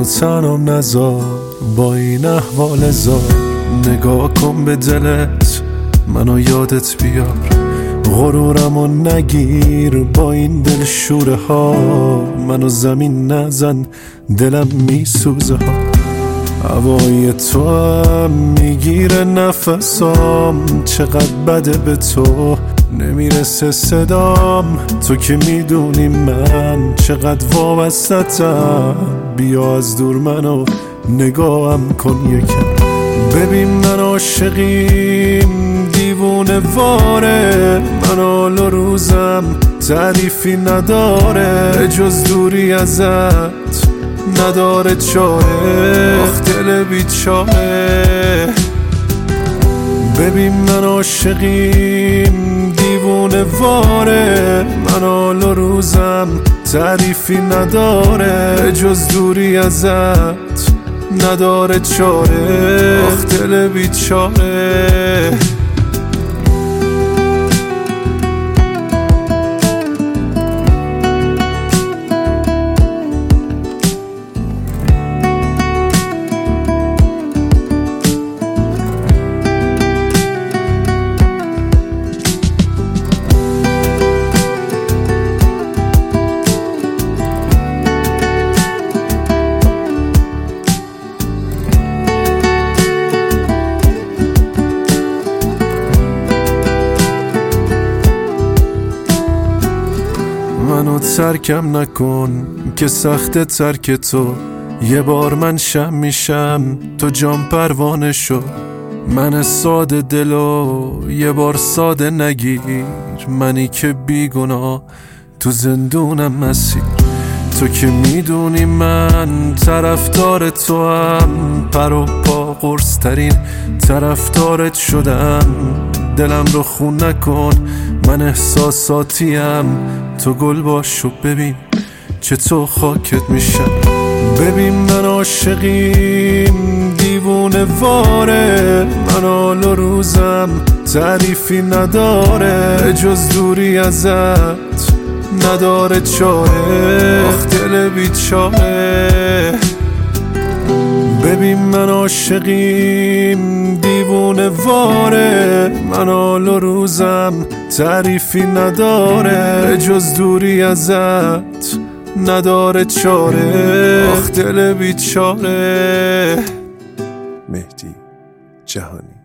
منو تنم نذار با این احوال زار، نگاه کن به دلت منو یادت بیار، غرورمو نگیر با این دل شوره ها، منو زمین نزن دلم میسوزه ها. هوای تو هم میگیره نفسام، چقدر بده به تو نمیرسه صدام، تو که میدونی من چقدر وابسته‌ام، بیا از دور منو نگاهم کن یکم، ببین من عاشقیم دیوونه واره، من حال و روزم تعریفی نداره، جز دوری ازت نداره چاره، آخ دل بیچاره. ببین من عاشقیم دیوونه واره، من حال و روزم تعریفی نداره، جز دوری ازت نداره چاره، آخ دل بیچاره. منو ترکم نکن که سخت ترک تو، یه بار من شم میشم تو جام پروانه شو، من ساده دلو یه بار ساده نگیر، منی که بیگناه تو زندونم مسیر، تو که میدونی من طرفدار تو هم، پر و پا قرص ترین طرفدارت شدم، دلم رو خون نکن من احساساتیم، تو گل باش و ببین چه تو خاکت میشم، ببین من عاشقیم دیوونه واره، من حال و روزم تعریفی نداره، جز دوری ازت نداره چاره، آخ دل بیچاره. ببین من عاشقیم دیوونه واره، من حال و روزم تعریفی نداره، جز دوری ازت نداره چاره، آخ دل بیچاره. مهدی جهانی.